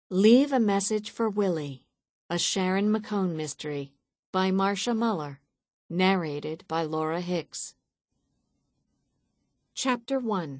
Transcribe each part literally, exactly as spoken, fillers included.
Leave a Message for Willie, a Sharon McCone mystery by Marcia Muller, narrated by Laura Hicks. Chapter one.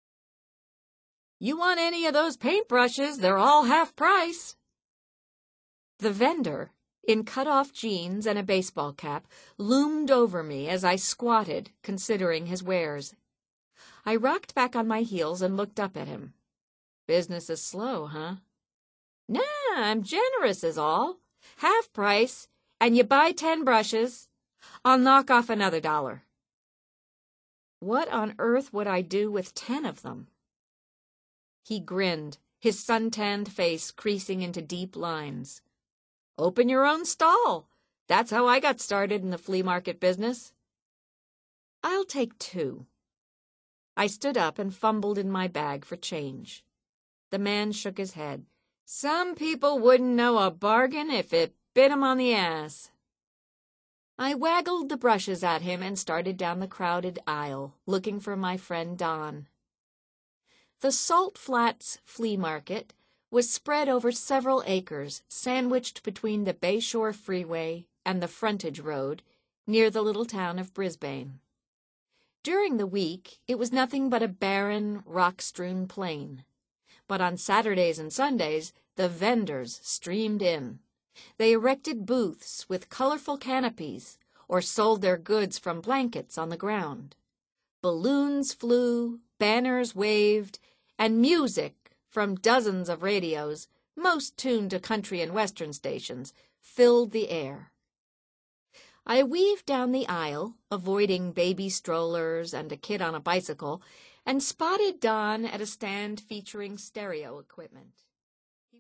You want any of those paintbrushes? They're all half price. The vendor, in cut-off jeans and a baseball cap, loomed over me as I squatted, considering his wares. I rocked back on my heels and looked up at him. Business is slow, huh? Nah, I'm generous is all. Half price, and you buy ten brushes. I'll knock off another dollar. What on earth would I do with ten of them? He grinned, his sun-tanned face creasing into deep lines. Open your own stall. That's how I got started in the flea market business. I'll take two. I stood up and fumbled in my bag for change. The man shook his head. Some people wouldn't know a bargain if it bit 'em on the ass. I waggled the brushes at him and started down the crowded aisle, looking for my friend Don. The Salt Flats Flea Market was spread over several acres, sandwiched between the Bayshore Freeway and the Frontage Road, near the little town of Brisbane. During the week, it was nothing but a barren, rock-strewn plain. But on Saturdays and Sundays, the vendors streamed in. They erected booths with colorful canopies or sold their goods from blankets on the ground. Balloons flew, banners waved, and music from dozens of radios, most tuned to country and western stations, filled the air. I weaved down the aisle, avoiding baby strollers and a kid on a bicycle, and spotted Don at a stand featuring stereo equipment.